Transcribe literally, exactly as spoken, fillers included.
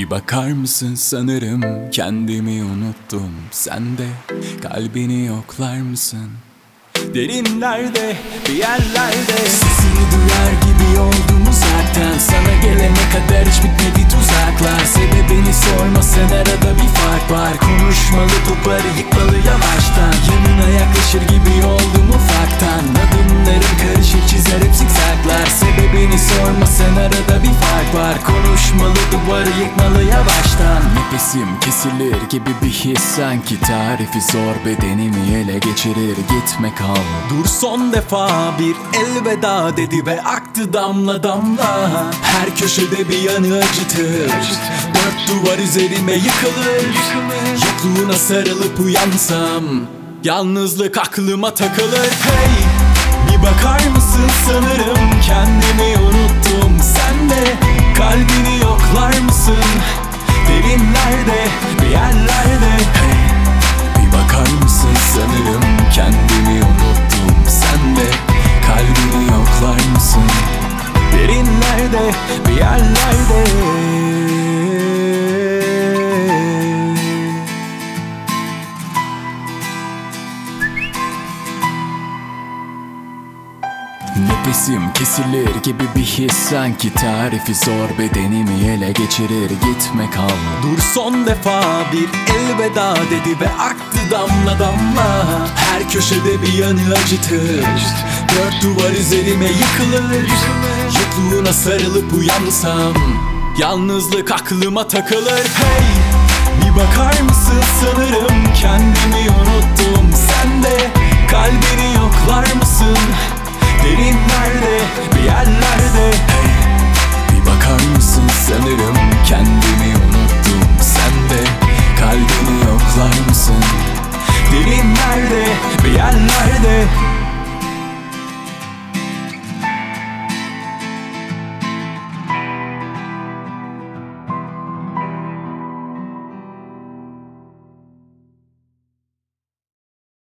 Bir bakar mısın, sanırım kendimi unuttum. Sen de kalbini yoklar mısın? Derinlerde, bir yerlerde sesini duyar gibi oldum uzaktan. Sana gelene kadar hiç bitmedi tuzaklar. Sebebini sormasan arada bir fark var. Konuşmalı, duvarı yıkmalı yavaştan. Yanına yaklaşır gibi oldum ufaktan. Adımlarım karışık, çizer hep zikzaklar. Sebebini sormasan arada bir fark var. Konuşmalı, duvarı yıkmalı yavaştan. Nefesim kesilir gibi bir his, sanki tarifi zor, bedenimi ele geçirir. Gitme kal, dur son defa bir elveda dedi ve aktı damla damla. Her köşede bir yanı acıtır, dört duvar üzerime yıkılır. Yokluğuna sarılıp uyansam, yalnızlık aklıma takılır. Hey, bir bakar mısın, sanırım kendimi unuttum. Sen de kalbini yoklar mısın? Derinlerde, bir yerlerde. Hey, bir bakar mısın, sanırım kendimi unuttum. Sen de kalbini yoklar mısın? Derinlerde, bir yerlerde. Nefesim kesilir gibi bir his, sanki tarifi zor, bedenimi ele geçirir. Gitme kal, dur son defa bir elveda dedi ve aktı damla damla. Her köşede bir yanı acıtır, dört duvar üzerime yıkılır. Yokluğuna sarılıp uyansam, yalnızlık aklıma takılır. Hey, bir bakar mısın, sanırım kendimi unuttum. Sen de kalbini yoklar mısın? Derinlerde, bir yerlerde. Hey, bir bakar mısın, sanırım kendimi unuttum. Sen de kalbini yoklar mısın? Derinlerde, bir yerlerde.